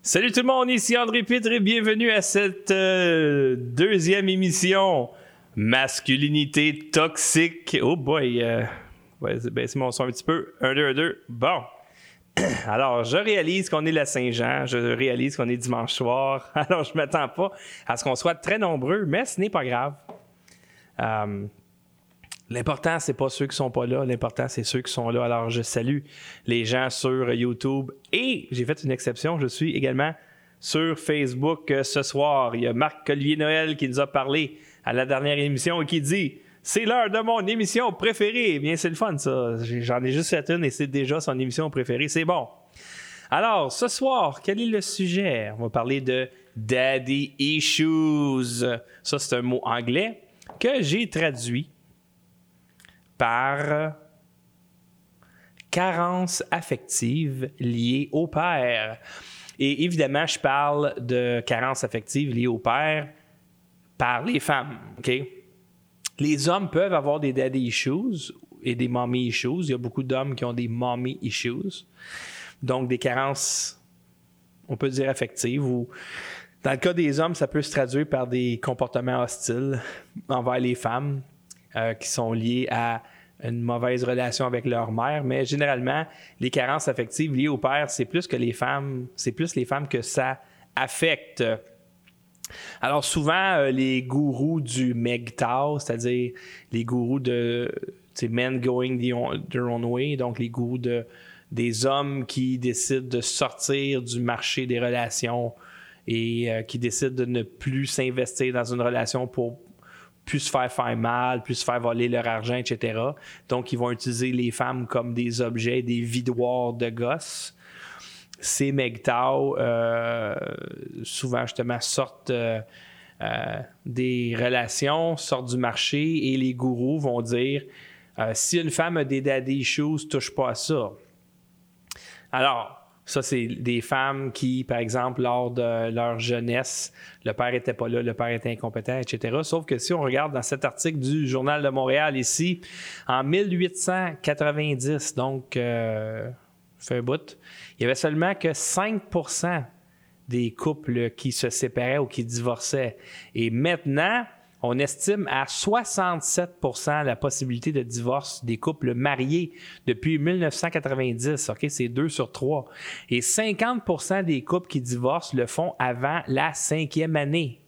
Salut tout le monde, ici André Pitre et bienvenue à cette deuxième émission Masculinité toxique. Oh boy, c'est mon son un petit peu. 1, 2, 1, 2. Bon. Alors, je réalise qu'on est la Saint-Jean, je réalise qu'on est dimanche soir. Alors, je ne m'attends pas à ce qu'on soit très nombreux, mais ce n'est pas grave. L'important, c'est pas ceux qui sont pas là. L'important, c'est ceux qui sont là. Alors, je salue les gens sur YouTube. Et j'ai fait une exception. Je suis également sur Facebook ce soir. Il y a Marc-Olivier Noël qui nous a parlé à la dernière émission et qui dit « C'est l'heure de mon émission préférée. » Eh bien, c'est le fun, ça. J'en ai juste fait une et c'est déjà son émission préférée. C'est bon. Alors, ce soir, quel est le sujet? On va parler de « Daddy Issues ». Ça, c'est un mot anglais que j'ai traduit par carence affective liée au père. Et évidemment, je parle de carence affective liée au père par les femmes. Okay? Les hommes peuvent avoir des daddy issues et des mommy issues. Il y a beaucoup d'hommes qui ont des mommy issues. Donc, des carences, on peut dire affectives. Ou dans le cas des hommes, ça peut se traduire par des comportements hostiles envers les femmes. Qui sont liés à une mauvaise relation avec leur mère, mais généralement, les carences affectives liées au père, c'est plus les femmes que ça affecte. Alors souvent, les gourous du MGTOW, c'est-à-dire les gourous de men going their own way, donc les gourous des hommes qui décident de sortir du marché des relations et qui décident de ne plus s'investir dans une relation pour plus se faire mal, plus se faire voler leur argent, etc. Donc, ils vont utiliser les femmes comme des objets, des vidoirs de gosses. Ces MGTOW, souvent, justement, sortent des relations, sortent du marché et les gourous vont dire si une femme a des daddy issues, touche pas à ça. Alors, ça, c'est des femmes qui, par exemple, lors de leur jeunesse, le père n'était pas là, le père était incompétent, etc. Sauf que si on regarde dans cet article du Journal de Montréal ici, en 1890, donc, fait un bout, il y avait seulement que 5% des couples qui se séparaient ou qui divorçaient. Et maintenant, on estime à 67% la possibilité de divorce des couples mariés depuis 1990. OK, c'est 2 sur 3. Et 50% des couples qui divorcent le font avant la 5e année.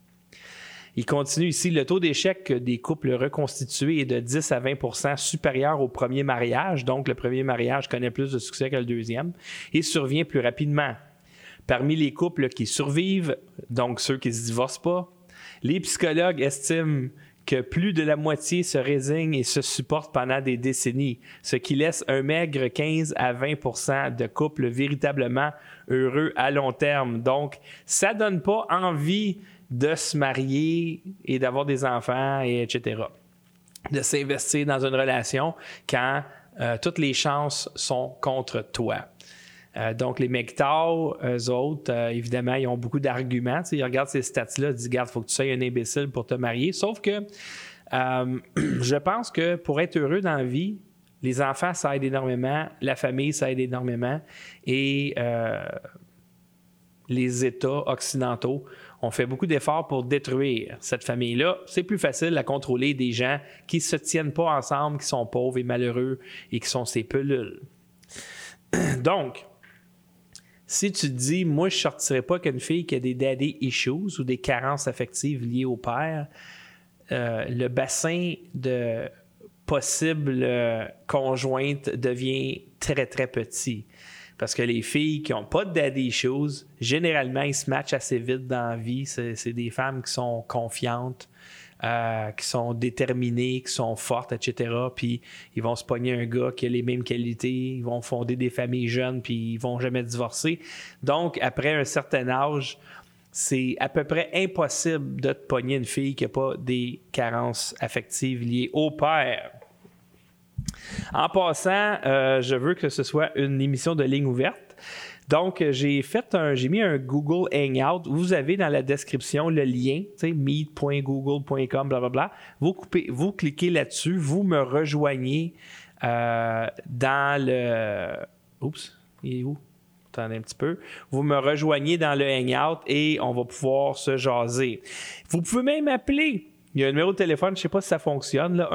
Il continue ici, le taux d'échec des couples reconstitués est de 10 à 20% supérieur au premier mariage. Donc, le premier mariage connaît plus de succès que le deuxième et survient plus rapidement. Parmi les couples qui survivent, donc ceux qui ne se divorcent pas, les psychologues estiment que plus de la moitié se résignent et se supportent pendant des décennies, ce qui laisse un maigre 15 à 20% de couples véritablement heureux à long terme. Donc, ça ne donne pas envie de se marier et d'avoir des enfants, et etc., de s'investir dans une relation quand toutes les chances sont contre toi. Donc, les MGTOW, eux autres, évidemment, ils ont beaucoup d'arguments. Ils regardent ces stats-là, ils disent « Regarde, il faut que tu sois un imbécile pour te marier. » Sauf que je pense que pour être heureux dans la vie, les enfants, ça aide énormément. La famille, ça aide énormément. Et les États occidentaux ont fait beaucoup d'efforts pour détruire cette famille-là. C'est plus facile à contrôler des gens qui ne se tiennent pas ensemble, qui sont pauvres et malheureux et qui sont ces pelules. Donc, si tu te dis, moi, je ne sortirais pas qu'une fille qui a des daddy issues ou des carences affectives liées au père, le bassin de possibles conjointes devient très, très petit. Parce que les filles qui n'ont pas de daddy issues, généralement, ils se matchent assez vite dans la vie. C'est des femmes qui sont confiantes, qui sont déterminées, qui sont fortes, etc. Puis ils vont se pogner un gars qui a les mêmes qualités, ils vont fonder des familles jeunes, puis ils vont jamais divorcer. Donc, après un certain âge, c'est à peu près impossible de te pogner une fille qui n'a pas des carences affectives liées au père. En passant, je veux que ce soit une émission de ligne ouverte. Donc, j'ai mis un Google Hangout. Vous avez dans la description le lien, meet.google.com, blablabla. Vous cliquez là-dessus, vous me rejoignez dans le... Oups, il est où? Attendez un petit peu. Vous me rejoignez dans le Hangout et on va pouvoir se jaser. Vous pouvez même appeler. Il y a un numéro de téléphone, je ne sais pas si ça fonctionne, là,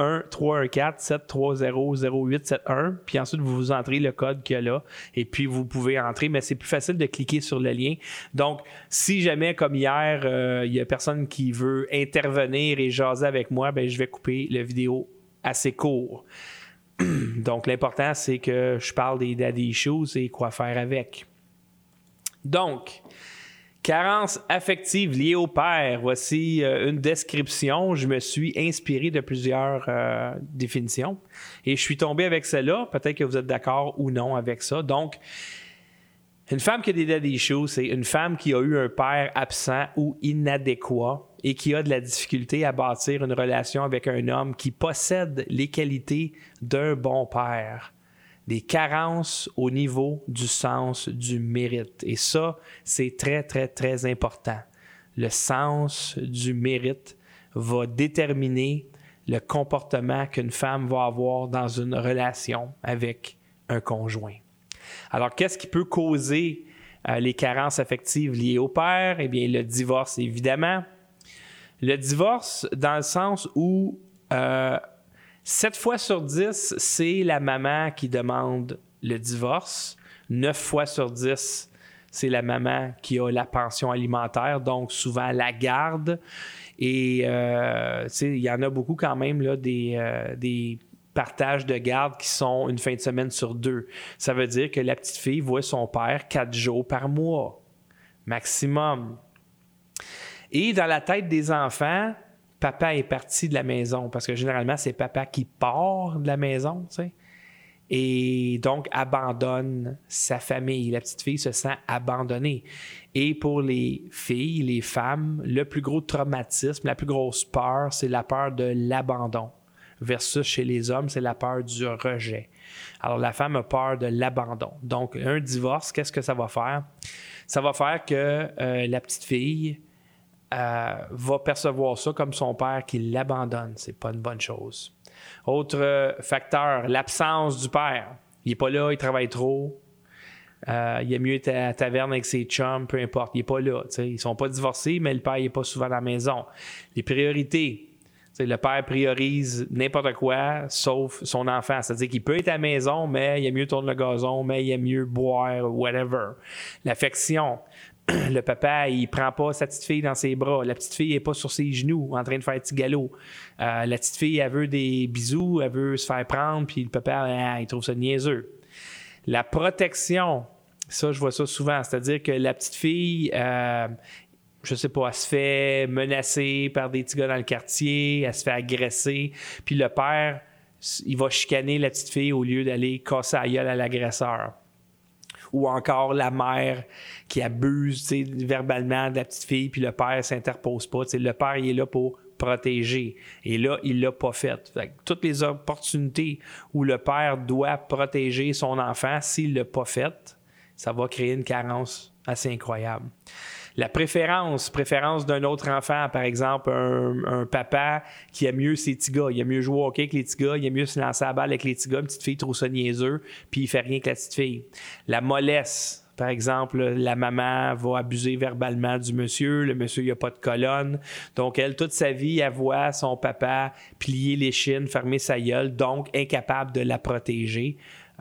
1-314-730-0871. Puis ensuite, vous entrez le code qu'il y a là. Et puis, vous pouvez entrer, mais c'est plus facile de cliquer sur le lien. Donc, si jamais, comme hier, il n'y a personne qui veut intervenir et jaser avec moi, ben, je vais couper la vidéo assez court. Donc, l'important, c'est que je parle des daddy issues et quoi faire avec. Donc, carence affective liée au père. Voici une description. Je me suis inspiré de plusieurs définitions et je suis tombé avec celle-là. Peut-être que vous êtes d'accord ou non avec ça. Donc, une femme qui a des daddy issues, c'est une femme qui a eu un père absent ou inadéquat et qui a de la difficulté à bâtir une relation avec un homme qui possède les qualités d'un bon père. Des carences au niveau du sens du mérite. Et ça, c'est très, très, très important. Le sens du mérite va déterminer le comportement qu'une femme va avoir dans une relation avec un conjoint. Alors, qu'est-ce qui peut causer les carences affectives liées au père? Eh bien, le divorce, évidemment. Le divorce, dans le sens où 7 fois sur 10, c'est la maman qui demande le divorce. 9 fois sur 10, c'est la maman qui a la pension alimentaire, donc souvent la garde. Et il y en a beaucoup quand même là, des partages de garde qui sont une fin de semaine sur 2. Ça veut dire que la petite fille voit son père 4 jours par mois, maximum. Et dans la tête des enfants, papa est parti de la maison, parce que généralement, c'est papa qui part de la maison, tu sais, et donc abandonne sa famille. La petite fille se sent abandonnée. Et pour les filles, les femmes, le plus gros traumatisme, la plus grosse peur, c'est la peur de l'abandon. Versus chez les hommes, c'est la peur du rejet. Alors, la femme a peur de l'abandon. Donc, un divorce, qu'est-ce que ça va faire? Ça va faire que la petite fille va percevoir ça comme son père qui l'abandonne. C'est pas une bonne chose. Autre facteur, l'absence du père. Il n'est pas là, il travaille trop. Il est mieux être à la taverne avec ses chums, peu importe. Il n'est pas là. T'sais. Ils ne sont pas divorcés, mais le père n'est pas souvent à la maison. Les priorités. T'sais, le père priorise n'importe quoi, sauf son enfant. C'est-à-dire qu'il peut être à la maison, mais il aime mieux tourner le gazon, mais il aime mieux boire, whatever. L'affection. Le papa, il prend pas sa petite fille dans ses bras. La petite fille n'est pas sur ses genoux en train de faire petit galop. La petite fille, elle veut des bisous, elle veut se faire prendre, puis le papa, il trouve ça niaiseux. La protection, ça, je vois ça souvent. C'est-à-dire que la petite fille, je sais pas, elle se fait menacer par des petits gars dans le quartier, elle se fait agresser, puis le père, il va chicaner la petite fille au lieu d'aller casser la gueule à l'agresseur. Ou encore la mère qui abuse verbalement de la petite fille, puis le père ne s'interpose pas. Le père, il est là pour protéger. Et là, il ne l'a pas fait. Toutes les opportunités où le père doit protéger son enfant, s'il ne l'a pas fait, ça va créer une carence assez incroyable. La préférence d'un autre enfant, par exemple, un papa qui aime mieux ses petits gars, il aime mieux jouer au hockey avec les petits gars, il aime mieux se lancer à la balle avec les petits gars, une petite fille trouve ça niaiseux, puis il fait rien que la petite fille. La mollesse, par exemple, la maman va abuser verbalement du monsieur, le monsieur, il n'a pas de colonne, donc elle, toute sa vie, elle voit son papa plier les chines, fermer sa gueule, donc incapable de la protéger.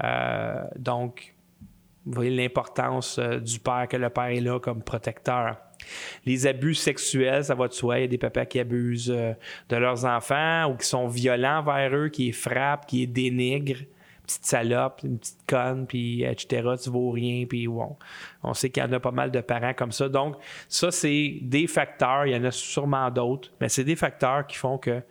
Donc, vous voyez l'importance du père, que le père est là comme protecteur. Les abus sexuels, ça va de soi. Il y a des papas qui abusent de leurs enfants ou qui sont violents envers eux, qui les frappent, qui les dénigrent. Petite salope, une petite conne, puis etc., tu vaux rien, puis bon. On sait qu'il y en a pas mal de parents comme ça. Donc, ça, c'est des facteurs. Il y en a sûrement d'autres, mais c'est des facteurs qui font que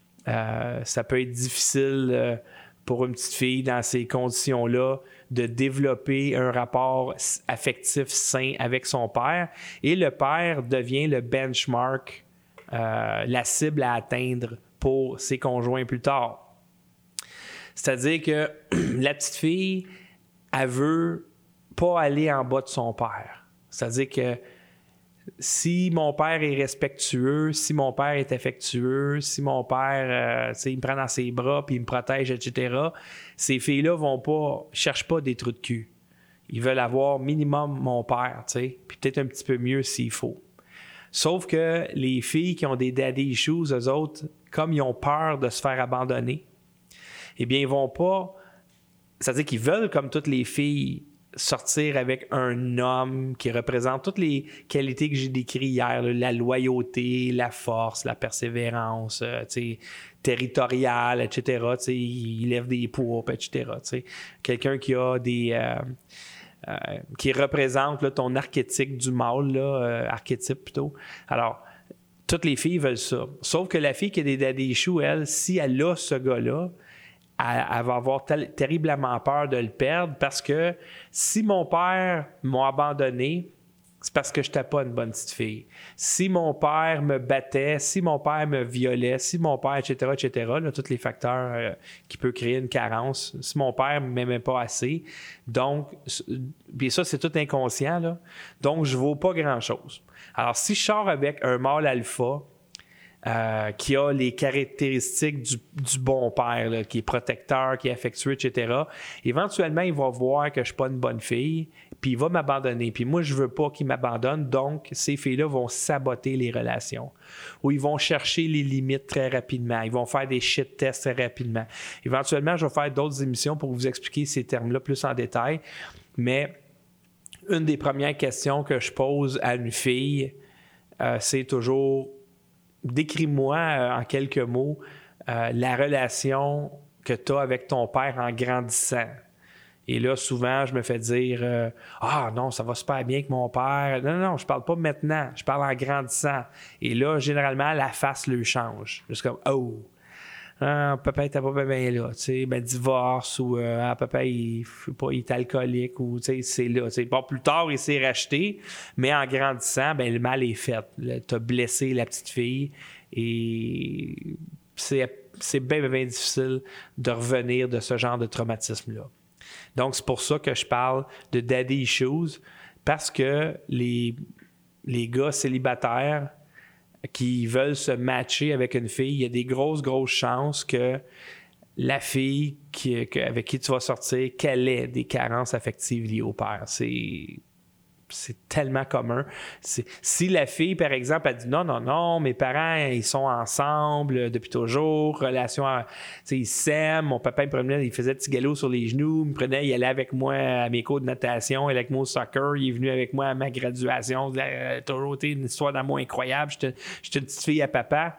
ça peut être difficile pour une petite fille dans ces conditions-là de développer un rapport affectif sain avec son père. Et le père devient le benchmark, la cible à atteindre pour ses conjoints plus tard. C'est-à-dire que la petite fille, elle veut pas aller en bas de son père. C'est-à-dire que si mon père est respectueux, si mon père est affectueux, si mon père il me prend dans ses bras puis il me protège, etc., ces filles-là cherchent pas des trous de cul. Ils veulent avoir minimum mon père, tu sais, puis peut-être un petit peu mieux s'il faut. Sauf que les filles qui ont des daddy issues, eux autres, comme ils ont peur de se faire abandonner, eh bien, ils vont pas... C'est-à-dire qu'ils veulent, comme toutes les filles, sortir avec un homme qui représente toutes les qualités que j'ai décrites hier, là, la loyauté, la force, la persévérance, territoriale, etc. Il lève des poids, etc. Quelqu'un qui a des... qui représente là, ton archétype du mâle, archétype plutôt. Alors, toutes les filles veulent ça. Sauf que la fille qui a des daddy issues, elle, si elle a ce gars-là, elle va avoir terriblement peur de le perdre parce que si mon père m'a abandonné, c'est parce que je n'étais pas une bonne petite fille. Si mon père me battait, si mon père me violait, si mon père, etc., là, tous les facteurs qui peuvent créer une carence, si mon père ne m'aimait pas assez, donc, puis ça, c'est tout inconscient, là, donc je ne vaux pas grand-chose. Alors, si je sors avec un mâle alpha, qui a les caractéristiques du bon père, là, qui est protecteur, qui est affectueux, etc. Éventuellement, il va voir que je ne suis pas une bonne fille, puis il va m'abandonner. Puis moi, je ne veux pas qu'il m'abandonne, donc ces filles-là vont saboter les relations. Ou ils vont chercher les limites très rapidement. Ils vont faire des shit tests très rapidement. Éventuellement, je vais faire d'autres émissions pour vous expliquer ces termes-là plus en détail. Mais une des premières questions que je pose à une fille, c'est toujours... Décris-moi en quelques mots la relation que tu as avec ton père en grandissant. Et là, souvent, je me fais dire ah non, ça va super bien avec mon père. Non, je parle pas maintenant, je parle en grandissant. Et là, généralement, la face le change. Juste comme oh, papa, t'as pas bien là, tu sais, divorce ou papa, il est alcoolique ou tu sais, c'est là. T'sais. Bon, plus tard, il s'est racheté, mais en grandissant, le mal est fait. T'as blessé la petite fille et c'est bien difficile de revenir de ce genre de traumatisme-là. Donc, c'est pour ça que je parle de daddy issues, parce que les gars célibataires qui veulent se matcher avec une fille, il y a des grosses chances que la fille avec qui tu vas sortir, qu'elle ait des carences affectives liées au père. C'est tellement commun. Si la fille, par exemple, elle dit non, mes parents, ils sont ensemble depuis toujours, relation, ils s'aiment, mon papa, il faisait petit galop sur les genoux, il allait avec moi à mes cours de natation, il allait avec moi au soccer, il est venu avec moi à ma graduation, toujours été une histoire d'amour incroyable, j'étais une petite fille à papa.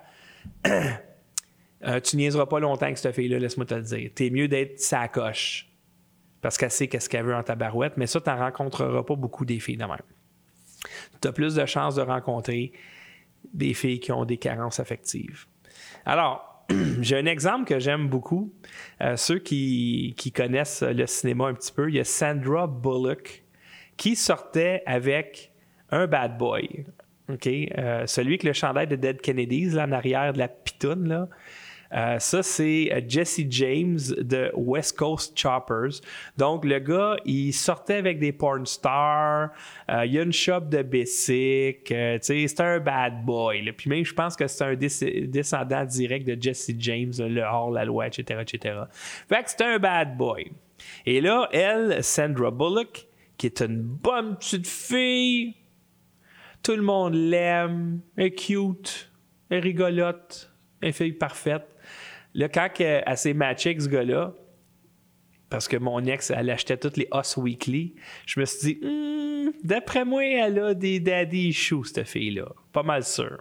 Tu niaiseras pas longtemps avec cette fille-là, laisse-moi te le dire. T'es mieux d'être sa coche. Parce qu'elle sait qu'est-ce qu'elle veut en tabarouette, mais ça, tu n'en rencontreras pas beaucoup des filles de même. Tu as plus de chances de rencontrer des filles qui ont des carences affectives. Alors, j'ai un exemple que j'aime beaucoup. Ceux qui connaissent le cinéma un petit peu, il y a Sandra Bullock qui sortait avec un bad boy. Okay? Celui avec le chandail de Dead Kennedys, là, en arrière de la pitoune, là. Ça, c'est Jesse James de West Coast Choppers. Donc, le gars, il sortait avec des porn stars. Il y a une shop de Bessic. C'est un bad boy. Là. Puis même, je pense que c'est un descendant direct de Jesse James, le hors-la-loi, etc., etc. Fait que c'est un bad boy. Et là, elle, Sandra Bullock, qui est une bonne petite fille, tout le monde l'aime, elle est cute, elle est rigolote, une fille parfaite. Là, quand elle s'est matchée avec ce gars-là, parce que mon ex, elle achetait toutes les Us Weekly, je me suis dit, d'après moi, elle a des daddy issues, cette fille-là. Pas mal sûr.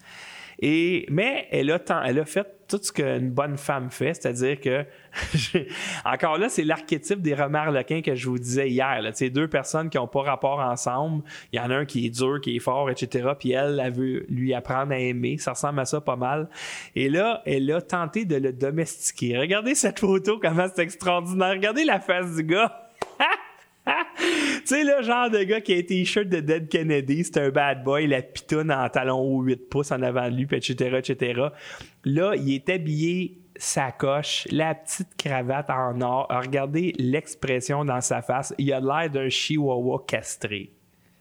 Mais elle a fait tout ce qu'une bonne femme fait, c'est-à-dire que, encore là, c'est l'archétype des remarlequins que je vous disais hier. Là. Deux personnes qui n'ont pas rapport ensemble, il y en a un qui est dur, qui est fort, etc., puis elle veut lui apprendre à aimer. Ça ressemble à ça pas mal. Et là, elle a tenté de le domestiquer. Regardez cette photo, comment c'est extraordinaire. Regardez la face du gars. Tu sais, le genre de gars qui a un t-shirt de Dead Kennedy, c'est un bad boy, la pitoune en talon haut 8 pouces en avant de lui, etc., etc. Là, il est habillé sacoche, la petite cravate en or. Alors, regardez l'expression dans sa face. Il a l'air d'un chihuahua castré.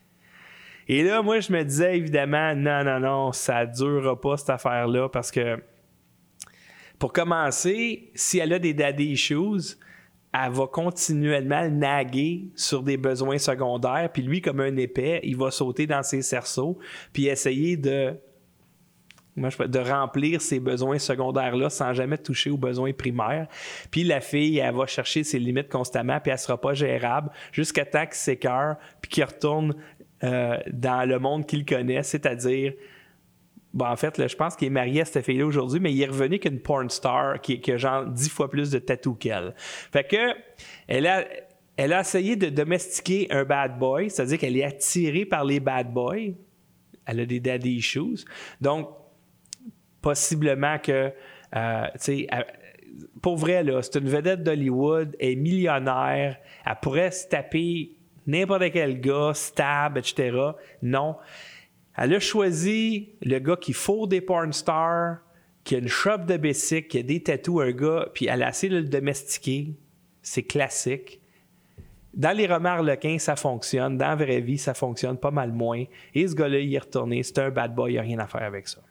Et là, moi, je me disais évidemment, non, ça ne durera pas cette affaire-là parce que, pour commencer, si elle a des daddy issues, elle va continuellement naguer sur des besoins secondaires, puis lui, comme un épais, il va sauter dans ses cerceaux, puis essayer de remplir ces besoins secondaires-là sans jamais toucher aux besoins primaires. Puis la fille, elle va chercher ses limites constamment, puis elle sera pas gérable jusqu'à temps qu'il s'écœure, puis qu'il retourne dans le monde qu'il connaît, c'est-à-dire... Bon, en fait, là, je pense qu'il est marié à cette fille-là aujourd'hui, mais il est revenu qu'une porn star qui a genre 10 fois plus de tatous qu'elle. Fait que, elle a essayé de domestiquer un bad boy, c'est-à-dire qu'elle est attirée par les bad boys. Elle a des daddy issues. Donc, possiblement que, tu sais, pour vrai, là, c'est une vedette d'Hollywood, elle est millionnaire, elle pourrait se taper n'importe quel gars, stab, etc. Non. Elle a choisi le gars qui fourre des porn stars, qui a une shop de bicycle, qui a des tatous, un gars, puis elle a essayé de le domestiquer. C'est classique. Dans les romans harlequins, ça fonctionne. Dans la vraie vie, ça fonctionne pas mal moins. Et ce gars-là, il est retourné. C'est un bad boy, il n'y a rien à faire avec ça.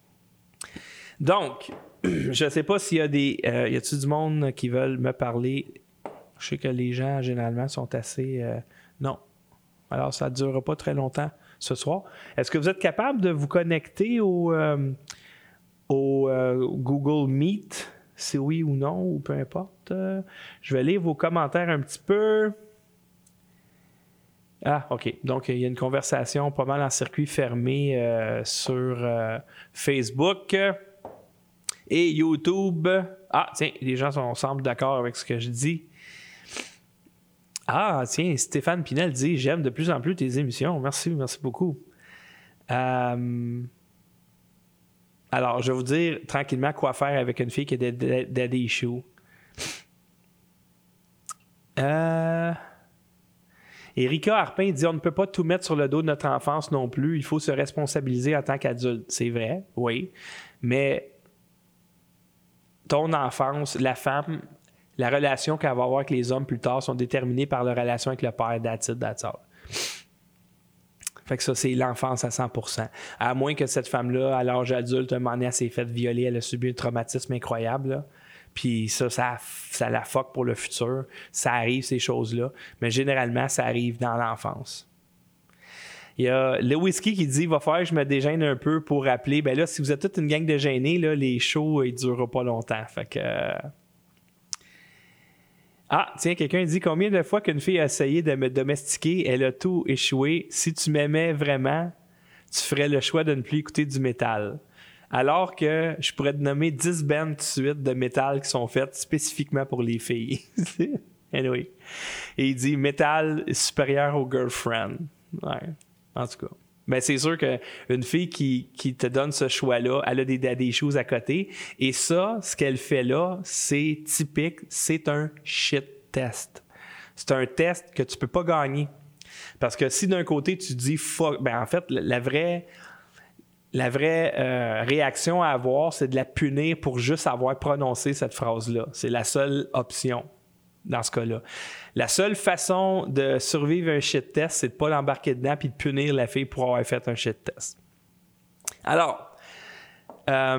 Donc, je ne sais pas s'il y a des... y a-t-il du monde qui veulent me parler? Je sais que les gens, généralement, sont assez... non. Alors, ça ne durera pas très longtemps ce soir. Est-ce que vous êtes capable de vous connecter au Google Meet, si oui ou non, ou peu importe? Je vais lire vos commentaires un petit peu. Ah, OK. Donc, il y a une conversation pas mal en circuit fermé sur Facebook et YouTube. Ah, tiens, les gens semblent d'accord avec ce que je dis. Ah, tiens, Stéphane Pinel dit « J'aime de plus en plus tes émissions. » Merci beaucoup. Alors, je vais vous dire tranquillement quoi faire avec une fille qui a des daddy issues. Erika Harpin dit « On ne peut pas tout mettre sur le dos de notre enfance non plus. Il faut se responsabiliser en tant qu'adulte. » C'est vrai, oui. Mais ton enfance, la femme... La relation qu'elle va avoir avec les hommes plus tard sont déterminées par leur relation avec le père, that's all. Fait que ça, c'est l'enfance à 100%. À moins que cette femme-là, à l'âge adulte, un moment donné, elle s'est faite violer, elle a subi un traumatisme incroyable. Là. Puis ça la fuck pour le futur. Ça arrive, ces choses-là. Mais généralement, ça arrive dans l'enfance. Il y a le whisky qui dit « Il va falloir que je me dégêne un peu pour rappeler. » Ben là, si vous êtes toute une gang de gênés, là, les shows, ils ne dureront pas longtemps. Fait que... Ah, tiens, quelqu'un dit « Combien de fois qu'une fille a essayé de me domestiquer, elle a tout échoué. Si tu m'aimais vraiment, tu ferais le choix de ne plus écouter du métal. » Alors que je pourrais te nommer 10 bands de suite de métal qui sont faites spécifiquement pour les filles. Anyway. Et il dit « Métal supérieur au girlfriend. » Ouais, en tout cas. Ben, c'est sûr qu'une fille qui te donne ce choix-là, elle a des daddy issues à côté. Et ça, ce qu'elle fait là, c'est typique, c'est un shit test. C'est un test que tu peux pas gagner. Parce que si d'un côté, tu dis fuck, ben en fait, la vraie réaction à avoir, c'est de la punir pour juste avoir prononcé cette phrase-là. C'est la seule option dans ce cas-là. La seule façon de survivre un shit test, c'est de ne pas l'embarquer dedans puis de punir la fille pour avoir fait un shit test. Alors, ça,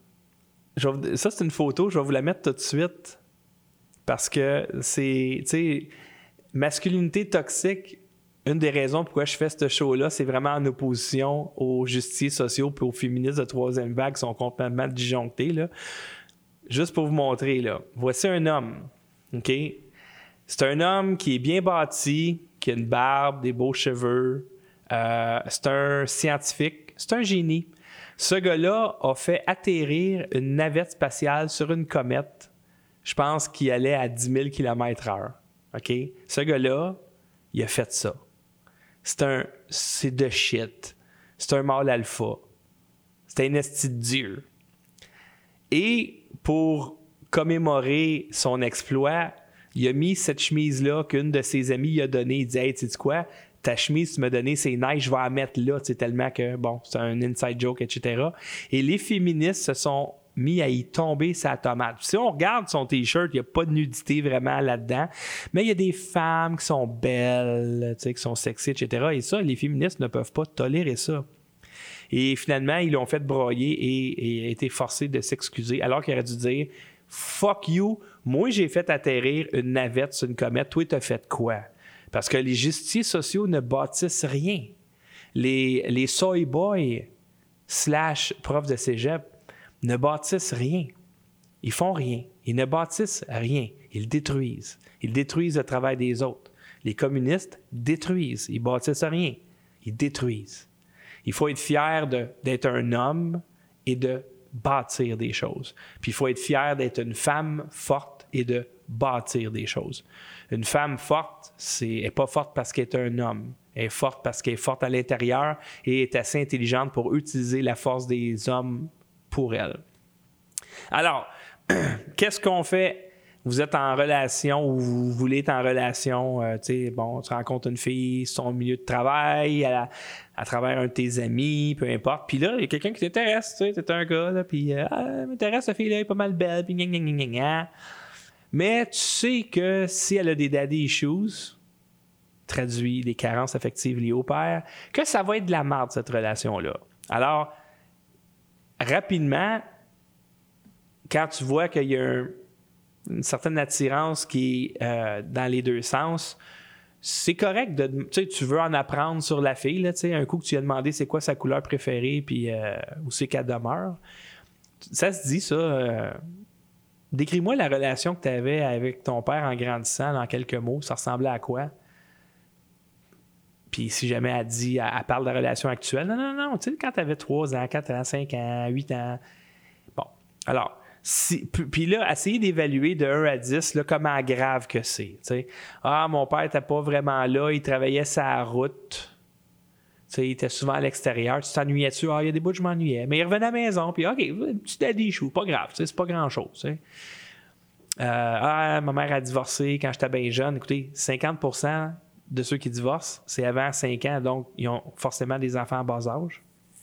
c'est une photo, je vais vous la mettre tout de suite parce que c'est, tu sais, masculinité toxique, une des raisons pourquoi je fais ce show-là, c'est vraiment en opposition aux justiciers sociaux et aux féministes de troisième vague qui sont complètement disjonctés, là. Juste pour vous montrer, là. Voici un homme, OK? C'est un homme qui est bien bâti, qui a une barbe, des beaux cheveux. C'est un scientifique, c'est un génie. Ce gars-là a fait atterrir une navette spatiale sur une comète, je pense qu'il allait à 10 000 km/h. OK? Ce gars-là, il a fait ça. C'est de shit. C'est un mâle alpha. C'est un esti de Dieu. Et pour commémorer son exploit, il a mis cette chemise-là qu'une de ses amies lui a donnée. Il dit « Hey, tu sais quoi? Ta chemise, tu m'as donné, c'est nice, je vais la mettre là. » Tu sais, tellement que, bon, c'est un inside joke, etc. Et les féministes se sont mis à y tomber sa tomate. Si on regarde son T-shirt, il n'y a pas de nudité vraiment là-dedans, mais il y a des femmes qui sont belles, tu sais, qui sont sexy, etc. Et ça, les féministes ne peuvent pas tolérer ça. Et finalement, ils l'ont fait broyer et a été forcé de s'excuser, alors qu'il aurait dû dire « Fuck you. Moi, j'ai fait atterrir une navette sur une comète. Toi, t'as fait quoi? Parce que les justiciers sociaux ne bâtissent rien. Les soy boys / profs de cégep ne bâtissent rien. Ils font rien. Ils ne bâtissent rien. Ils détruisent. Ils détruisent le travail des autres. Les communistes détruisent. Ils bâtissent rien. Ils détruisent. Il faut être fier d'être un homme et de bâtir des choses. Puis il faut être fier d'être une femme forte et de bâtir des choses. Une femme forte, elle n'est pas forte parce qu'elle est un homme. Elle est forte parce qu'elle est forte à l'intérieur et est assez intelligente pour utiliser la force des hommes pour elle. Alors, qu'est-ce qu'on fait? Vous êtes en relation ou vous voulez être en relation, tu rencontres une fille sur son milieu de travail, à travers un de tes amis, peu importe. Puis là, il y a quelqu'un qui t'intéresse, tu sais, t'es un gars, là, puis elle m'intéresse, cette fille-là, elle est pas mal belle, puis gna gna gna gna. Mais tu sais que si elle a des daddy issues, traduit des carences affectives liées au père, que ça va être de la merde, cette relation-là. Alors, rapidement, quand tu vois qu'il y a une certaine attirance qui est dans les deux sens, c'est correct tu veux en apprendre sur la fille, là, un coup que tu lui as demandé c'est quoi sa couleur préférée puis où c'est qu'elle demeure. Ça se dit, ça. Décris-moi la relation que tu avais avec ton père en grandissant dans quelques mots. Ça ressemblait à quoi? Puis si jamais elle parle de la relation actuelle, non, tu sais, quand tu avais 3 ans, 4 ans, 5 ans, 8 ans. Bon, alors... Puis là, essayer d'évaluer de 1 à 10 là, comment grave que c'est. T'sais. Ah, mon père n'était pas vraiment là, il travaillait sa route. T'sais, il était souvent à l'extérieur. Tu t'ennuyais-tu? Ah, il y a des bouts que je m'ennuyais. Mais il revenait à la maison, puis OK, tu t'as des choux, pas grave, c'est pas grand-chose. Ma mère a divorcé quand j'étais bien jeune. Écoutez, 50% de ceux qui divorcent, c'est avant 5 ans, donc ils ont forcément des enfants en bas âge.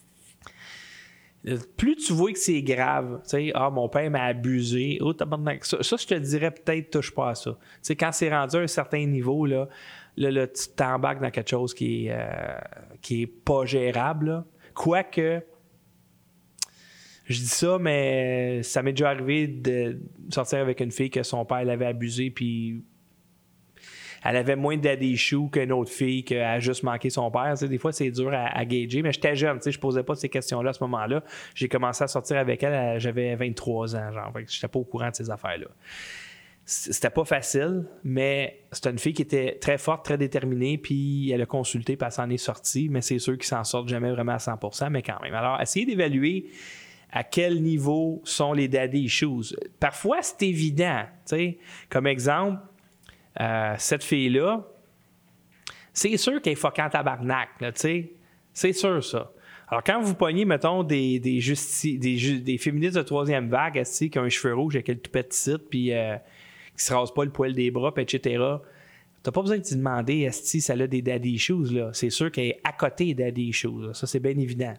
Plus tu vois que c'est grave, tu sais, mon père m'a abusé, ça, je te dirais peut-être touche pas à ça. Tu sais, quand c'est rendu à un certain niveau, là, tu t'embarques dans quelque chose qui est pas gérable. Là. Quoique, je dis ça, mais ça m'est déjà arrivé de sortir avec une fille que son père l'avait abusée, puis elle avait moins de daddy issues qu'une autre fille qui a juste manqué son père. Des fois, c'est dur à gager, mais j'étais jeune, je ne posais pas ces questions-là à ce moment-là. J'ai commencé à sortir avec elle, j'avais 23 ans, genre. Je n'étais pas au courant de ces affaires-là. C'était pas facile, mais c'était une fille qui était très forte, très déterminée, puis elle a consulté, puis elle s'en est sortie, mais c'est sûr qu'ils s'en sortent jamais vraiment à 100%, mais quand même. Alors, essayez d'évaluer à quel niveau sont les daddy issues. Parfois, c'est évident, comme exemple, cette fille-là, c'est sûr qu'elle est fuckant tabarnak, tu sais. C'est sûr, ça. Alors, quand vous pognez, mettons, des féministes de troisième vague, qui ont un cheveu rouge avec le toupette de site, puis qui se rasent pas le poil des bras, etc., t'as pas besoin de te demander si ça a des daddy issues, là. C'est sûr qu'elle est à côté des daddy issues, là. Ça, c'est bien évident.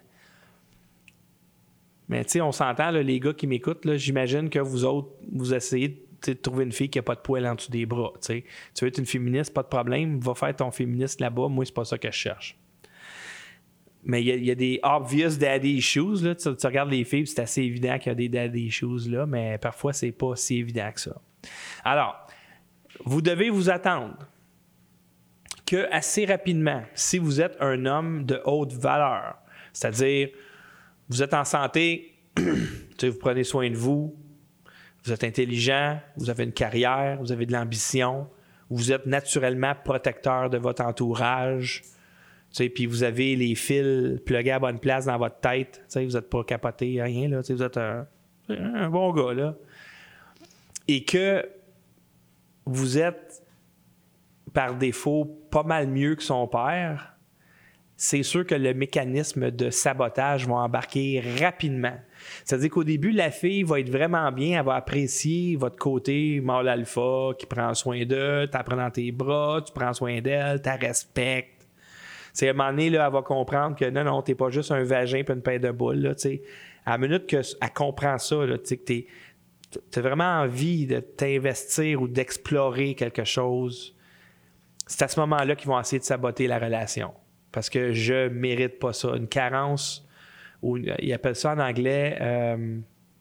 Mais, tu sais, on s'entend, là, les gars qui m'écoutent, là, j'imagine que vous autres, vous essayez de trouver une fille qui n'a pas de poil en dessous des bras. T'sais. Tu veux être une féministe, pas de problème, va faire ton féministe là-bas. Moi, c'est pas ça que je cherche. Mais il y a des obvious daddy issues. Là. Tu regardes les filles, c'est assez évident qu'il y a des daddy issues, là, mais parfois, c'est pas si évident que ça. Alors, vous devez vous attendre que assez rapidement, si vous êtes un homme de haute valeur, c'est-à-dire, vous êtes en santé, vous prenez soin de vous, vous êtes intelligent, vous avez une carrière, vous avez de l'ambition, vous êtes naturellement protecteur de votre entourage, puis vous avez les fils plugués à la bonne place dans votre tête, vous n'êtes pas capoté, rien, là, vous êtes un bon gars, là. Et que vous êtes, par défaut, pas mal mieux que son père, c'est sûr que le mécanisme de sabotage va embarquer rapidement. C'est-à-dire qu'au début, la fille va être vraiment bien, elle va apprécier votre côté mâle alpha qui prend soin d'eux, t'apprends dans tes bras, tu prends soin d'elle, tu la respectes. À un moment donné, là, elle va comprendre que non, t'es pas juste un vagin et une paire de boules. Là, à la minute qu'elle comprend ça, là, que t'as vraiment envie de t'investir ou d'explorer quelque chose, c'est à ce moment-là qu'ils vont essayer de saboter la relation. Parce que je mérite pas ça. Une carence, ou ils appellent ça en anglais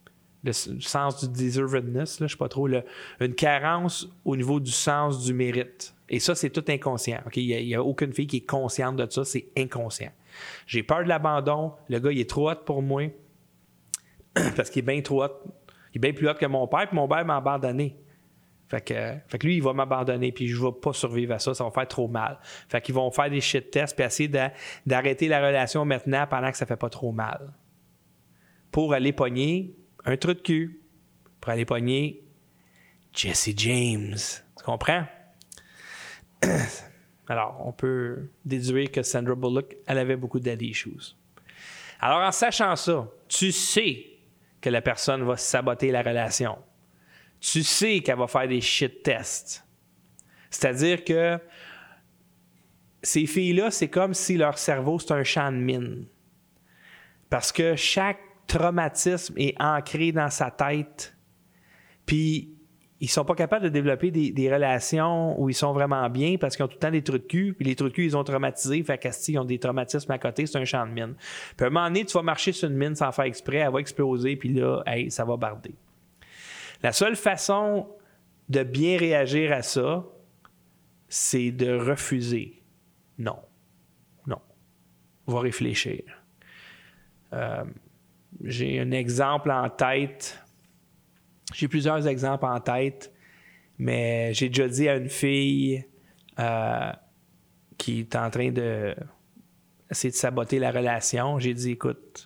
le sens du deservedness, là, je ne sais pas trop, une carence au niveau du sens du mérite. Et ça, c'est tout inconscient. Okay? Il n'y a aucune fille qui est consciente de ça, c'est inconscient. J'ai peur de l'abandon, le gars, il est trop hot pour moi, parce qu'il est bien trop hot. Il est bien plus hot que mon père, puis mon père m'a abandonné. Fait que lui, il va m'abandonner, puis je ne vais pas survivre à ça, ça va faire trop mal. Fait qu'ils vont faire des shit tests, puis essayer d'arrêter la relation maintenant pendant que ça fait pas trop mal. Pour aller pogner un trou de cul. Pour aller pogner Jesse James. Tu comprends? Alors, on peut déduire que Sandra Bullock, elle avait beaucoup de daddy issues. Alors, en sachant ça, tu sais que la personne va saboter la relation. Tu sais qu'elle va faire des shit tests. C'est-à-dire que ces filles-là, c'est comme si leur cerveau, c'est un champ de mine. Parce que chaque traumatisme est ancré dans sa tête. Puis, ils sont pas capables de développer des relations où ils sont vraiment bien parce qu'ils ont tout le temps des trous de cul. Puis les trous de cul, ils ont traumatisé. Fait qu'ils ont des traumatismes à côté, c'est un champ de mine. Puis à un moment donné, tu vas marcher sur une mine sans faire exprès, elle va exploser, puis là, hey, ça va barder. La seule façon de bien réagir à ça, c'est de refuser. Non. Non. On va réfléchir. J'ai un exemple en tête. J'ai plusieurs exemples en tête, mais j'ai déjà dit à une fille qui est en train de essayer de saboter la relation, j'ai dit, écoute,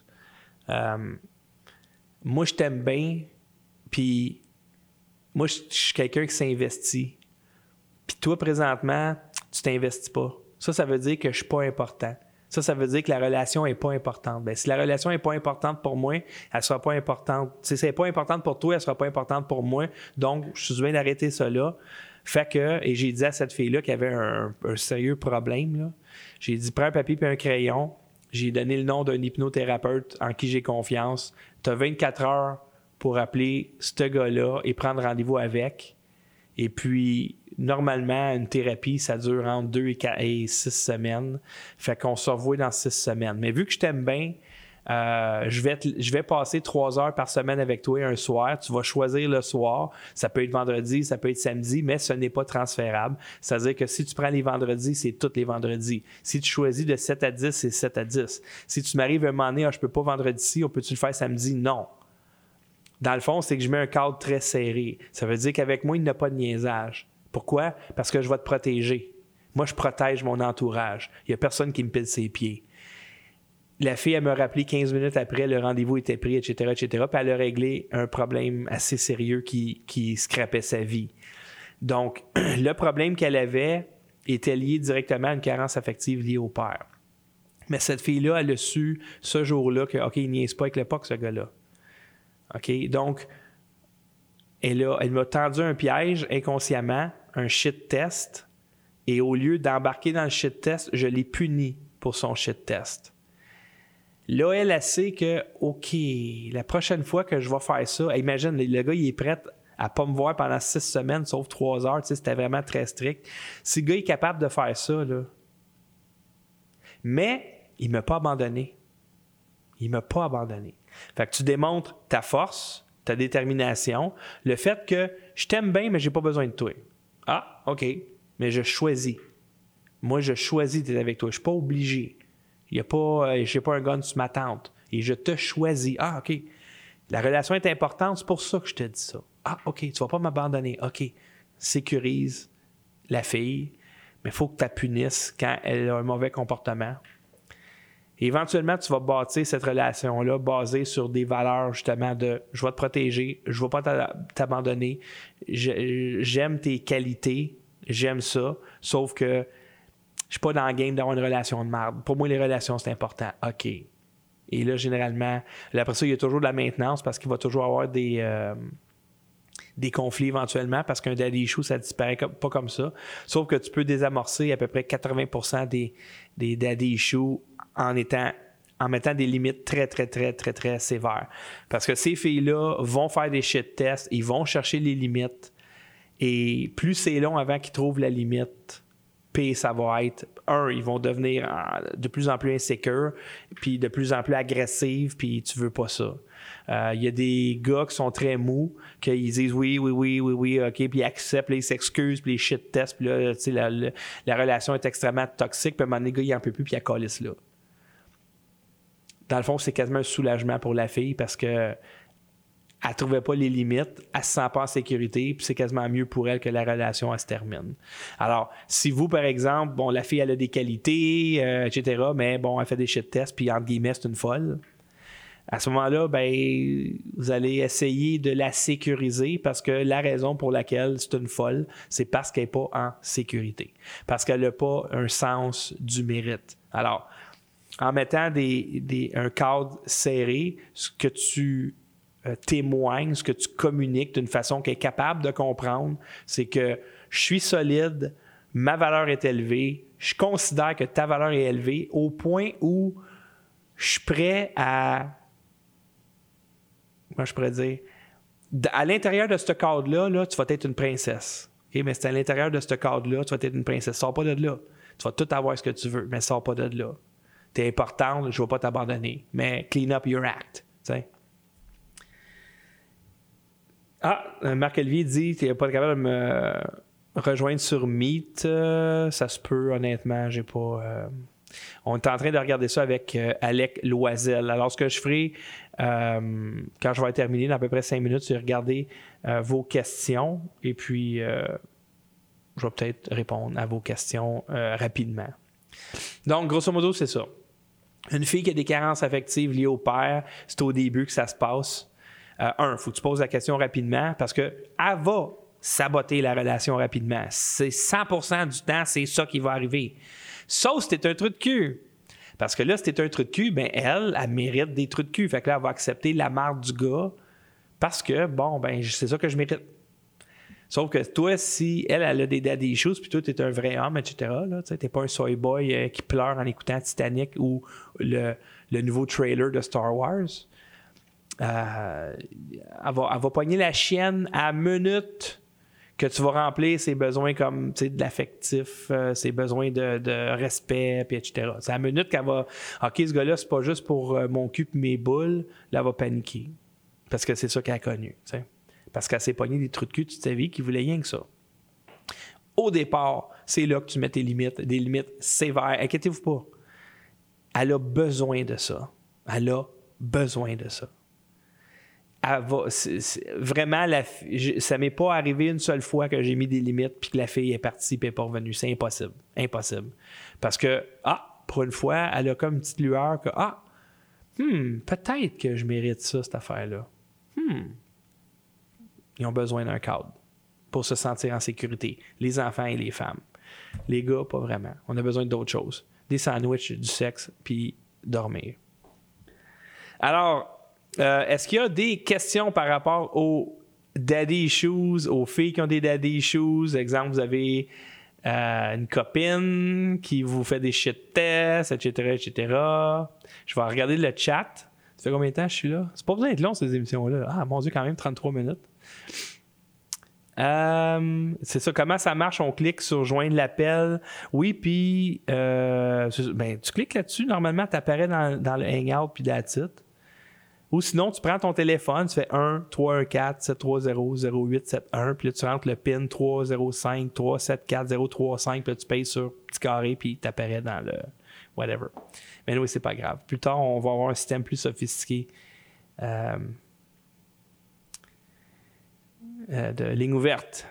moi, je t'aime bien, puis moi, je suis quelqu'un qui s'investit. Puis toi, présentement, tu t'investis pas. Ça veut dire que je suis pas important. Ça veut dire que la relation n'est pas importante. Bien, si la relation n'est pas importante pour moi, elle ne sera pas importante. Si elle n'est pas importante pour toi, elle ne sera pas importante pour moi. Donc, je suis bien d'arrêter ça là. Fait que, et j'ai dit à cette fille-là qui avait un sérieux problème, là, j'ai dit, prends un papier et un crayon. J'ai donné le nom d'un hypnothérapeute en qui j'ai confiance. Tu as 24 heures pour appeler ce gars-là et prendre rendez-vous avec. Et puis, normalement, une thérapie, ça dure entre 2 et 6 semaines. Fait qu'on se revoit dans 6 semaines. Mais vu que je t'aime bien, je vais passer 3 heures par semaine avec toi un soir. Tu vas choisir le soir. Ça peut être vendredi, ça peut être samedi, mais ce n'est pas transférable. C'est-à-dire que si tu prends les vendredis, c'est tous les vendredis. Si tu choisis de 7 à 10, c'est 7 à 10. Si tu m'arrives un moment donné, je peux pas vendredi-ci, on peut-tu le faire samedi? Non. Dans le fond, c'est que je mets un cadre très serré. Ça veut dire qu'avec moi, il n'y a pas de niaisage. Pourquoi? Parce que je vais te protéger. Moi, je protège mon entourage. Il n'y a personne qui me pile ses pieds. La fille, elle m'a rappelé 15 minutes après, le rendez-vous était pris, etc., etc., puis elle a réglé un problème assez sérieux qui scrapait sa vie. Donc, le problème qu'elle avait était lié directement à une carence affective liée au père. Mais cette fille-là, elle a su ce jour-là que, OK, il niaise pas avec le POC, ce gars-là. OK? Donc, elle m'a tendu un piège inconsciemment, un shit test, et au lieu d'embarquer dans le shit test, je l'ai puni pour son shit test. Là, elle sait que, OK, la prochaine fois que je vais faire ça, imagine, le gars, il est prêt à ne pas me voir pendant 6 semaines, sauf 3 heures, tu sais, c'était vraiment très strict. Si le gars est capable de faire ça, là, mais il ne m'a pas abandonné. Il ne m'a pas abandonné. Fait que tu démontres ta force, ta détermination, le fait que je t'aime bien, mais j'ai pas besoin de toi. Ah, OK, mais je choisis. Moi, je choisis d'être avec toi. Je ne suis pas obligé. Je n'ai pas un gun sur ma tente. Et je te choisis. Ah, OK. La relation est importante, c'est pour ça que je te dis ça. Ah, OK, tu ne vas pas m'abandonner. OK. Sécurise la fille, mais il faut que tu la punisses quand elle a un mauvais comportement. Et éventuellement, tu vas bâtir cette relation-là basée sur des valeurs, justement, de « je vais te protéger, je ne vais pas t'abandonner, j'aime tes qualités, j'aime ça, sauf que je ne suis pas dans le game d'avoir une relation de merde. Pour moi, les relations, c'est important. OK. » Et là, généralement, après ça, il y a toujours de la maintenance parce qu'il va toujours avoir des conflits éventuellement parce qu'un daddy issue, ça ne disparaît pas comme ça. Sauf que tu peux désamorcer à peu près 80% des daddy issues en mettant des limites très, très, très, très, très sévères. Parce que ces filles-là vont faire des shit tests, ils vont chercher les limites. Et plus c'est long avant qu'ils trouvent la limite, pire ça va être. Ils vont devenir de plus en plus insécures, puis de plus en plus agressives, puis tu veux pas ça. Il y a des gars qui sont très mous, qu'ils disent oui, OK, puis ils acceptent, là, ils s'excusent, puis les shit testent, puis là, tu sais, la relation est extrêmement toxique, puis à un moment donné, le gars, il en peut plus, puis il calisse là. Dans le fond, c'est quasiment un soulagement pour la fille parce que elle trouvait pas les limites, elle se sent pas en sécurité, puis c'est quasiment mieux pour elle que la relation elle se termine. Alors, si vous, par exemple, bon, la fille, elle a des qualités, etc., mais bon, elle fait des shit tests, puis entre guillemets, c'est une folle. À ce moment-là, ben, vous allez essayer de la sécuriser parce que la raison pour laquelle c'est une folle, c'est parce qu'elle n'est pas en sécurité. Parce qu'elle n'a pas un sens du mérite. Alors, en mettant un cadre serré, ce que tu témoignes, ce que tu communiques d'une façon qu'elle est capable de comprendre, c'est que je suis solide, ma valeur est élevée, je considère que ta valeur est élevée au point où je suis prêt à... Comment je pourrais dire? À l'intérieur de ce cadre-là, là, tu vas être une princesse. Okay? Mais c'est à l'intérieur de ce cadre-là, tu vas être une princesse. Sors pas de là. Tu vas tout avoir ce que tu veux, mais sors pas de là. Tu es importante, je ne vais pas t'abandonner. Mais clean up your act. T'sais. Marc-Olivier dit que tu n'es pas capable de me rejoindre sur Meet. Ça se peut, honnêtement. J'ai pas... On est en train de regarder ça avec Alec Loisel. Alors, ce que je ferai quand je vais terminer dans à peu près 5 minutes, c'est regarder vos questions et puis je vais peut-être répondre à vos questions rapidement. Donc, grosso modo, c'est ça. Une fille qui a des carences affectives liées au père, c'est au début que ça se passe. Il faut que tu poses la question rapidement parce qu'elle va saboter la relation rapidement. C'est 100% du temps, c'est ça qui va arriver. Sauf si t'es un trou de cul. Parce que là, si t'es un trou de cul, ben elle mérite des trous de cul. Fait que là, elle va accepter la marde du gars parce que, bon, ben c'est ça que je mérite. Sauf que toi, si elle a des daddy issues, puis toi, t'es un vrai homme, etc., là, t'es pas un soy boy qui pleure en écoutant Titanic ou le nouveau trailer de Star Wars, elle va pogner la chienne à minute que tu vas remplir ses besoins comme de l'affectif, ses besoins de respect, puis etc. C'est à la minute qu'elle va « OK, ce gars-là, c'est pas juste pour mon cul et mes boules », là, elle va paniquer. Parce que c'est ça qu'elle a connu. T'sais. Parce qu'elle s'est pognée des trous de cul toute sa vie qui voulait rien que ça. Au départ, c'est là que tu mets tes limites, des limites sévères. Inquiétez-vous pas. Elle a besoin de ça. Elle a besoin de ça. Vraiment, ça m'est pas arrivé une seule fois que j'ai mis des limites puis que la fille est partie et n'est pas revenue. C'est impossible. Impossible. Parce que, pour une fois, elle a comme une petite lueur que, peut-être que je mérite ça, cette affaire-là. Ils ont besoin d'un cadre pour se sentir en sécurité. Les enfants et les femmes. Les gars, pas vraiment. On a besoin d'autres choses. Des sandwichs, du sexe, puis dormir. Alors, est-ce qu'il y a des questions par rapport aux daddy issues, aux filles qui ont des daddy issues? Exemple, vous avez une copine qui vous fait des shit tests, etc. Je vais regarder le chat. Ça fait combien de temps que je suis là? C'est pas besoin d'être long, ces émissions-là. Ah, mon Dieu, quand même, 33 minutes. C'est ça, comment ça marche? On clique sur joindre l'appel. Oui, puis tu cliques là-dessus. Normalement, tu apparais dans le Hangout puis that's it. Ou sinon, tu prends ton téléphone, tu fais 1-314-730-0871, puis là, tu rentres le PIN 305-374-035, puis là, tu payes sur petit carré, puis tu apparais dans le whatever. Mais oui, c'est pas grave. Plus tard, on va avoir un système plus sophistiqué de ligne ouverte.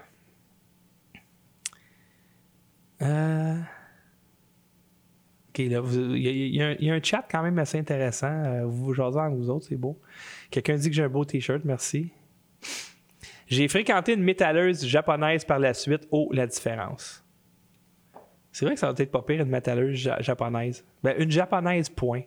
OK, là, il y a un chat quand même assez intéressant. Vous jasez entre vous autres, c'est beau. Quelqu'un dit que j'ai un beau T-shirt, merci. J'ai fréquenté une métalleuse japonaise par la suite. Oh, la différence. C'est vrai que ça va être pas pire, une métalleuse japonaise. Ben, une japonaise, point.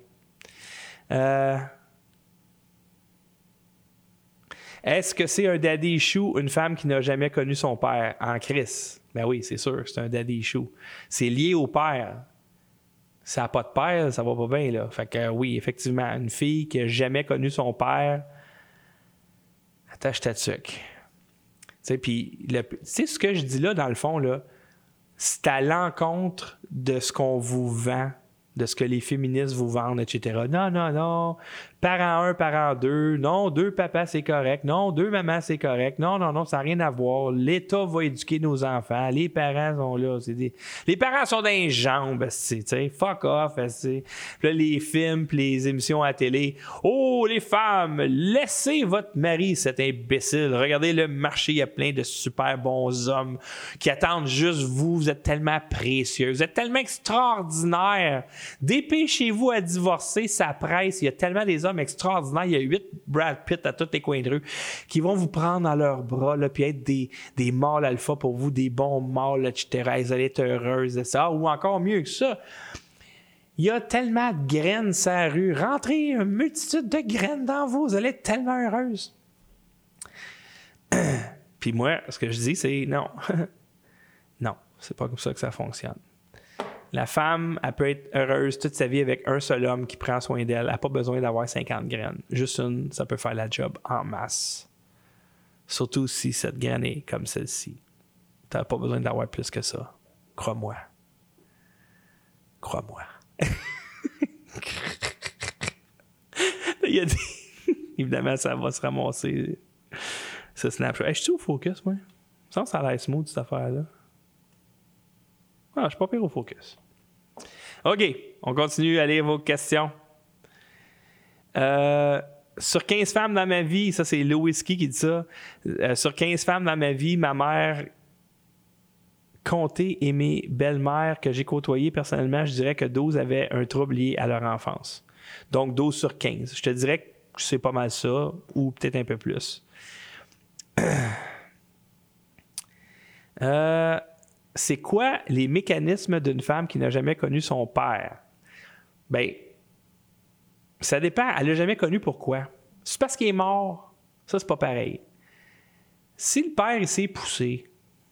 Est-ce que c'est un daddy issue, une femme qui n'a jamais connu son père en crise? Ben oui, c'est sûr, c'est un daddy issue. C'est lié au père. Ça n'a pas de père, ça va pas bien, là. Fait que oui, effectivement, une fille qui n'a jamais connu son père, attache ta tuque. Tu sais, puis, tu sais, ce que je dis là, dans le fond, là, c'est à l'encontre de ce qu'on vous vend, de ce que les féministes vous vendent, etc. Non. Parent 1, parent 2, non, 2 papas, c'est correct. Non, 2 mamans, c'est correct. Non, ça n'a rien à voir. L'État va éduquer nos enfants. Les parents sont là. Les parents sont dans les jambes, tu sais. Fuck off, tu sais. Puis là, les films puis les émissions à la télé. Oh, les femmes, laissez votre mari, cet imbécile. Regardez le marché, il y a plein de super bons hommes qui attendent juste vous. Vous êtes tellement précieux. Vous êtes tellement extraordinaire. Dépêchez-vous à divorcer, ça presse. Il y a tellement des hommes extraordinaires. Il y a 8 Brad Pitt à tous les coins de rue qui vont vous prendre dans leurs bras là, puis être des mâles alpha pour vous, des bons mâles, etc. Ils allaient être heureuses de ça. Ou encore mieux que ça, il y a tellement de graines sur la rue. Rentrez une multitude de graines dans vous. Vous allez être tellement heureuses. Puis moi, ce que je dis, c'est non. Non, c'est pas comme ça que ça fonctionne. La femme, elle peut être heureuse toute sa vie avec un seul homme qui prend soin d'elle. Elle n'a pas besoin d'avoir 50 graines. Juste une, ça peut faire la job en masse. Surtout si cette graine est comme celle-ci. Tu n'as pas besoin d'avoir plus que ça. Crois-moi. Crois-moi. Il a dit... Évidemment, ça va se ramasser. Ce Snapchat. Hey, je suis au focus, moi? Ça a l'air smooth, cette affaire-là. Ah, je suis pas pire au focus. OK, on continue à lire vos questions. Sur 15 femmes dans ma vie, ça c'est Lewinsky qui dit ça. Sur 15 femmes dans ma vie, ma mère comptée et mes belles-mères que j'ai côtoyées personnellement, je dirais que 12 avaient un trouble lié à leur enfance. Donc 12 sur 15. Je te dirais que c'est pas mal ça, ou peut-être un peu plus. C'est quoi les mécanismes d'une femme qui n'a jamais connu son père? Bien, ça dépend. Elle n'a jamais connu pourquoi. C'est parce qu'il est mort. Ça, c'est pas pareil. Si le père, il s'est poussé,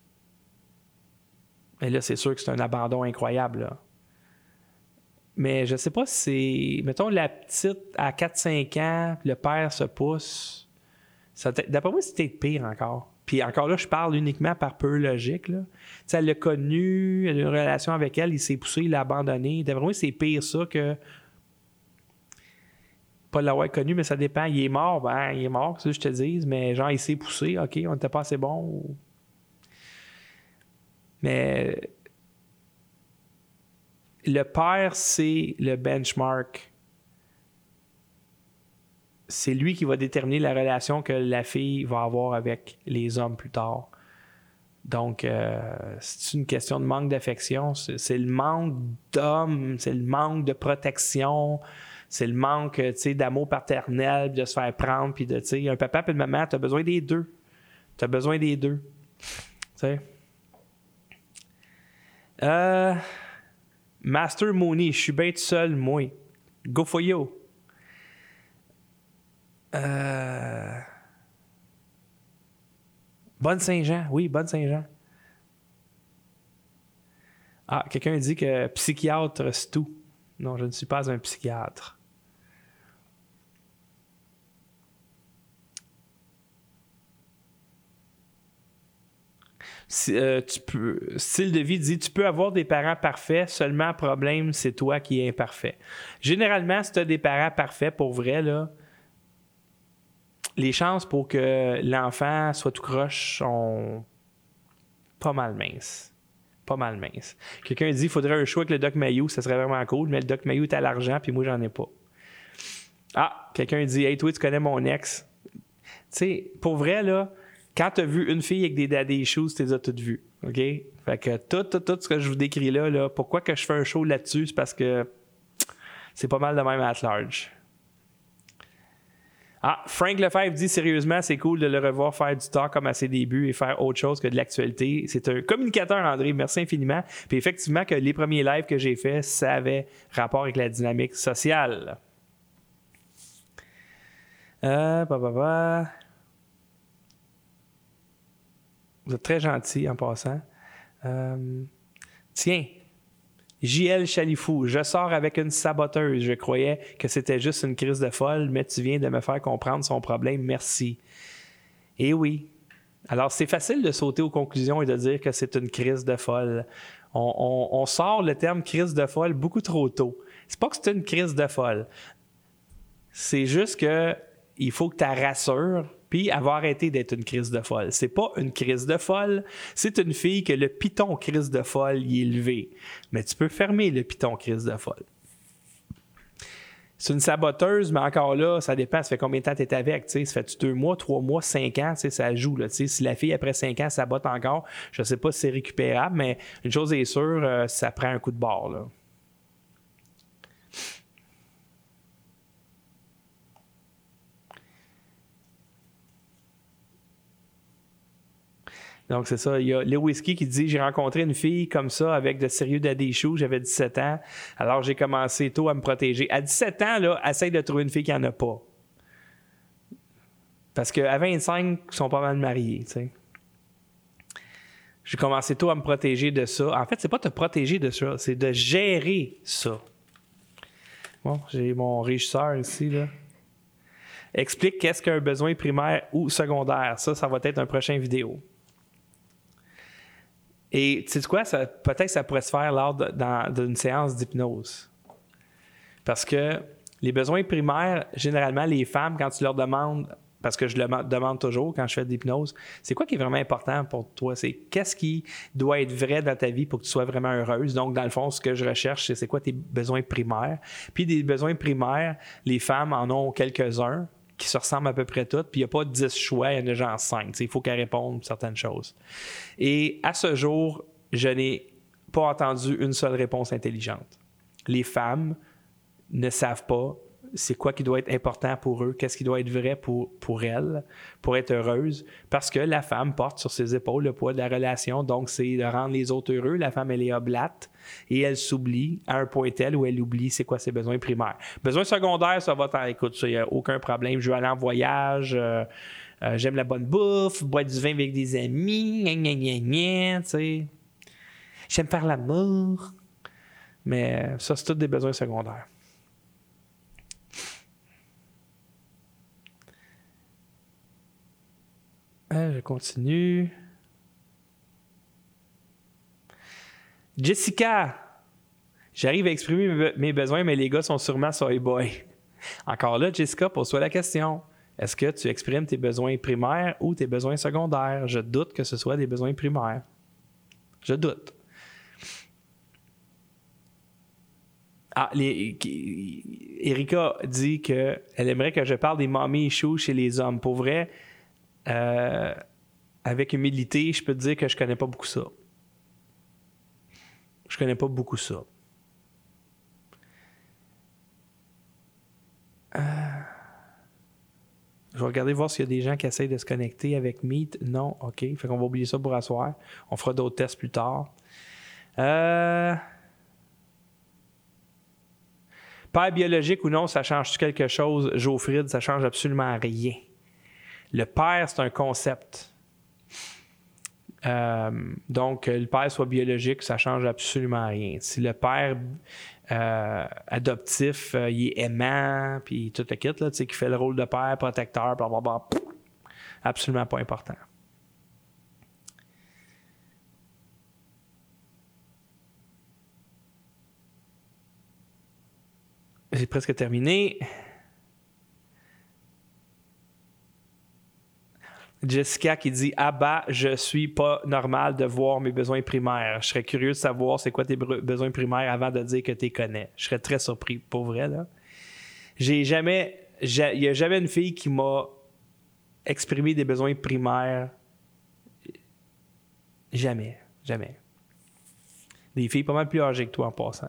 bien là, c'est sûr que c'est un abandon incroyable, là. Mais je sais pas si c'est... Mettons, la petite à 4-5 ans, le père se pousse. D'après moi, c'est peut-être pire encore. Puis encore là, je parle uniquement par pure logique. Là. Elle l'a connu, elle a eu une relation avec elle, il s'est poussé, il l'a abandonné. D'après moi, c'est pire ça que pas l'avoir connu, mais ça dépend. Il est mort, ben il est mort, c'est ça que je te dis, mais genre il s'est poussé, OK, on n'était pas assez bon. Mais le père, c'est le benchmark. C'est lui qui va déterminer la relation que la fille va avoir avec les hommes plus tard. Donc, c'est une question de manque d'affection. C'est le manque d'hommes, c'est le manque de protection, c'est le manque d'amour paternel, de se faire prendre, puis de, un papa et une maman, tu as besoin des deux. Tu as besoin des deux. Tu sais. Master Mooney, je suis bien tout seul, moi. Go for you. Bonne Saint-Jean, oui, bonne Saint-Jean. Ah, quelqu'un dit que psychiatre, c'est tout. Non, je ne suis pas un psychiatre. Style de vie dit tu peux avoir des parents parfaits, seulement le problème, c'est toi qui es imparfait. Généralement, si tu as des parents parfaits, pour vrai, là, les chances pour que l'enfant soit tout croche sont pas mal minces. Pas mal minces. Quelqu'un dit qu'il faudrait un show avec le Doc Mayou, ça serait vraiment cool, mais le Doc Mayou est à l'argent, puis moi, j'en ai pas. Ah, quelqu'un dit hey, toi, tu connais mon ex. Tu sais, pour vrai, là, quand tu as vu une fille avec des daddy issues, tu les as toutes vues. OK? Fait que tout ce que je vous décris là, pourquoi que je fais un show là-dessus, c'est parce que c'est pas mal de même at large. Ah, Frank Lefebvre dit sérieusement, c'est cool de le revoir faire du talk comme à ses débuts et faire autre chose que de l'actualité. C'est un communicateur, André. Merci infiniment. Puis effectivement, que les premiers lives que j'ai faits, ça avait rapport avec la dynamique sociale. Vous êtes très gentil en passant. Tiens. JL Chalifou, je sors avec une saboteuse. Je croyais que c'était juste une crise de folle, mais tu viens de me faire comprendre son problème. Merci. Eh oui. Alors, c'est facile de sauter aux conclusions et de dire que c'est une crise de folle. On sort le terme crise de folle beaucoup trop tôt. C'est pas que c'est une crise de folle. C'est juste que il faut que tu la rassures, puis elle va arrêter d'être une crise de folle. C'est pas une crise de folle, c'est une fille que le piton crise de folle y est levé. Mais tu peux fermer le piton crise de folle. C'est une saboteuse, mais encore là, ça dépend, ça fait combien de temps tu es avec, ça fait 2 mois, 3 mois, 5 ans, ça joue, là, si la fille, après 5 ans, sabote encore, je sais pas si c'est récupérable, mais une chose est sûre, ça prend un coup de barre, là. Donc, c'est ça. Il y a Lewiski qui dit « J'ai rencontré une fille comme ça avec de sérieux daddy issues. J'avais 17 ans. Alors, j'ai commencé tôt à me protéger. » À 17 ans, là, essaye de trouver une fille qui n'en a pas. Parce qu'à 25, ils sont pas mal mariés, tu sais. J'ai commencé tôt à me protéger de ça. En fait, c'est pas te protéger de ça, c'est de gérer ça. Bon, j'ai mon régisseur ici, là. Explique qu'est-ce qu'un besoin primaire ou secondaire. Ça va être un prochain vidéo. Et tu sais quoi, peut-être que ça pourrait se faire lors d'une séance d'hypnose. Parce que les besoins primaires, généralement, les femmes, quand tu leur demandes, parce que je le demande toujours quand je fais de l'hypnose, c'est quoi qui est vraiment important pour toi? C'est qu'est-ce qui doit être vrai dans ta vie pour que tu sois vraiment heureuse? Donc, dans le fond, ce que je recherche, c'est quoi tes besoins primaires. Puis des besoins primaires, les femmes en ont quelques-uns qui se ressemblent à peu près toutes, puis il n'y a pas 10 choix, il y en a genre 5. Il faut qu'elles répondent certaines choses. Et à ce jour, je n'ai pas entendu une seule réponse intelligente. Les femmes ne savent pas c'est quoi qui doit être important pour eux, qu'est-ce qui doit être vrai pour elles, pour être heureuse, parce que la femme porte sur ses épaules le poids de la relation, donc c'est de rendre les autres heureux. La femme, elle est oblate et elle s'oublie à un point tel où elle oublie c'est quoi ses besoins primaires. Besoins secondaires, ça va écoute, il n'y a aucun problème. Je veux aller en voyage, j'aime la bonne bouffe, boire du vin avec des amis, tu sais. J'aime faire l'amour. Mais ça, c'est tous des besoins secondaires. Je continue. Jessica, j'arrive à exprimer mes besoins, mais les gars sont sûrement soy boy. Encore là, Jessica, pose-toi la question. Est-ce que tu exprimes tes besoins primaires ou tes besoins secondaires? Je doute que ce soit des besoins primaires. Je doute. Erika dit qu'elle aimerait que je parle des mommy issues chez les hommes. Pour vrai, avec humilité, je peux te dire que je connais pas beaucoup ça. Je connais pas beaucoup ça. Je vais regarder voir s'il y a des gens qui essayent de se connecter avec Meet. Non, OK. Fait qu'on va oublier ça pour asseoir. On fera d'autres tests plus tard. Père biologique ou non, ça change quelque chose? Geoffride, ça change absolument rien. Le père, c'est un concept. Donc, le père soit biologique, ça change absolument rien. Si le père adoptif, il est aimant, puis tout le kit, là, qui fait le rôle de père, protecteur, blablabla, absolument pas important. J'ai presque terminé. Jessica qui dit « Ah bah, je suis pas normal de voir mes besoins primaires. Je serais curieux de savoir c'est quoi tes besoins primaires avant de dire que tu les connais. » Je serais très surpris, pour vrai, là. Il n'y a jamais une fille qui m'a exprimé des besoins primaires. Jamais. Des filles pas mal plus âgées que toi en passant.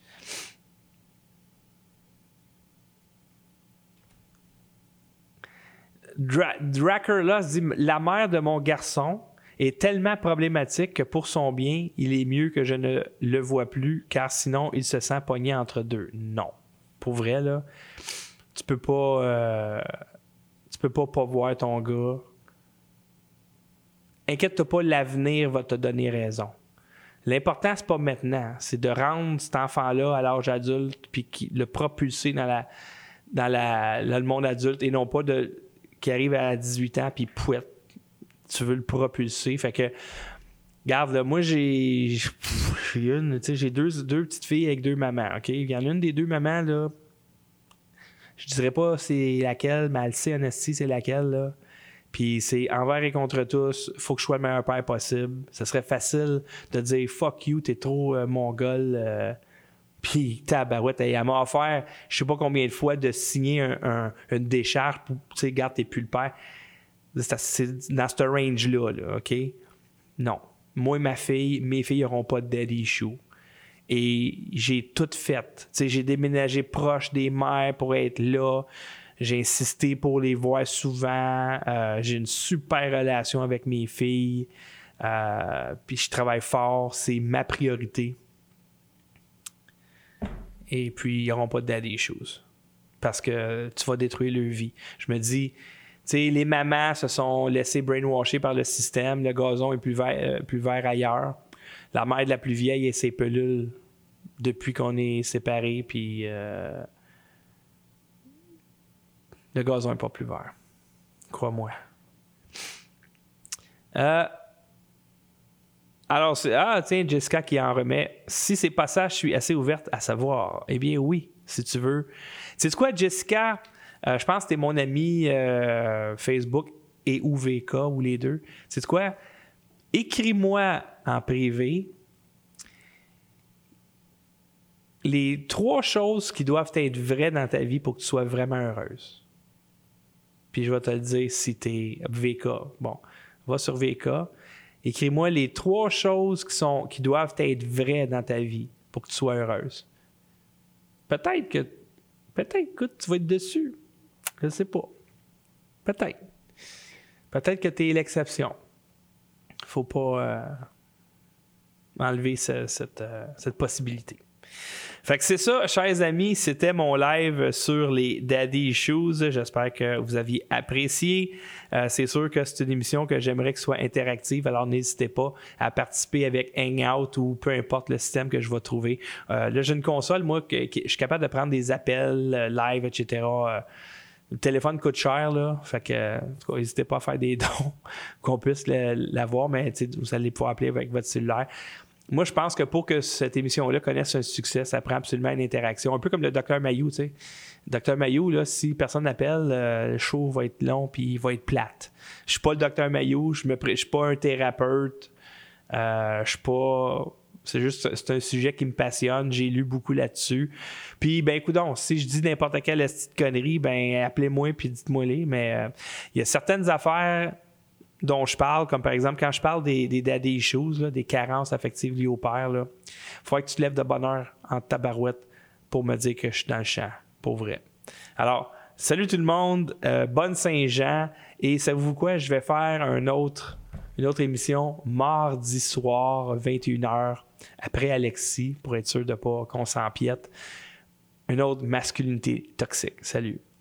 Drakerlos dit « La mère de mon garçon est tellement problématique que pour son bien, il est mieux que je ne le vois plus, car sinon, il se sent pogné entre deux. » Non. Pour vrai, là, tu peux pas voir ton gars. Inquiète-toi pas, l'avenir va te donner raison. L'important, c'est pas maintenant. C'est de rendre cet enfant-là à l'âge adulte puis le propulser dans le monde adulte et non pas qui arrive à 18 ans puis pouette. Tu veux le propulser. Fait que, regarde, là, moi, j'ai deux petites filles avec deux mamans, OK? Il y en a une des deux mamans, là, Je dirais pas c'est laquelle, mais elle sait en esti c'est laquelle, là. Puis c'est envers et contre tous, faut que je sois le meilleur père possible. Ça serait facile de dire « fuck you, t'es trop mongol ». Puis tabarouette, elle m'a offert je sais pas combien de fois de signer une décharge pour, tu sais, garde, t'es plus le père. C'est dans ce range-là, là, OK? Non. Moi et mes filles n'auront pas de daddy issue. Et j'ai tout fait. Tu sais, j'ai déménagé proche des mères pour être là. J'ai insisté pour les voir souvent. J'ai une super relation avec mes filles. Puis je travaille fort. C'est ma priorité. Et puis, ils n'auront pas de daddy issues. Parce que tu vas détruire leur vie. Je me dis, tu sais, les mamans se sont laissées brainwasher par le système. Le gazon est plus vert ailleurs. La mère de la plus vieille et ses pelules depuis qu'on est séparés. Puis, le gazon n'est pas plus vert. Crois-moi. Alors, tiens, Jessica qui en remet. Si c'est pas ça, je suis assez ouverte à savoir. Eh bien, oui, si tu veux. Tu sais quoi, Jessica? Je pense que t'es mon ami Facebook et UVK ou les deux. Tu sais quoi? Écris-moi en privé les 3 choses qui doivent être vraies dans ta vie pour que tu sois vraiment heureuse. Puis je vais te le dire si t'es VK. Bon, va sur VK. Écris-moi les 3 choses qui doivent être vraies dans ta vie pour que tu sois heureuse. Peut-être, écoute, tu vas être dessus. Je ne sais pas. Peut-être. Peut-être que tu es l'exception. Il ne faut pas enlever cette possibilité. Fait que c'est ça, chers amis, c'était mon live sur les Daddy Issues. J'espère que vous aviez apprécié. C'est sûr que c'est une émission que j'aimerais qu'elle soit interactive, alors n'hésitez pas à participer avec Hangout ou peu importe le système que je vais trouver. Là, j'ai une console, moi, je suis capable de prendre des appels live, etc. Le téléphone coûte cher, là. Fait que, n'hésitez pas à faire des dons, qu'on puisse l'avoir, mais vous allez pouvoir appeler avec votre cellulaire. Moi, je pense que pour que cette émission-là connaisse un succès, ça prend absolument une interaction. Un peu comme le Dr Mayou, tu sais. Dr Mayou, là, si personne n'appelle, le show va être long puis il va être plate. Je suis pas le Dr Mayou, je suis pas un thérapeute. Je suis pas... C'est un sujet qui me passionne. J'ai lu beaucoup là-dessus. Puis, ben, écoute, si je dis n'importe quelle petite connerie, ben, appelez-moi puis dites-moi-les. Mais il y a certaines affaires dont je parle, comme par exemple quand je parle des daddy issues, là, des carences affectives liées au père, il faudrait que tu te lèves de bonne heure en tabarouette pour me dire que je suis dans le champ, pour vrai. Alors, salut tout le monde, bonne Saint-Jean, et savez-vous quoi, je vais faire une autre émission mardi soir, 21h, après Alexis, pour être sûr de pas qu'on s'empiète. Une autre masculinité toxique. Salut.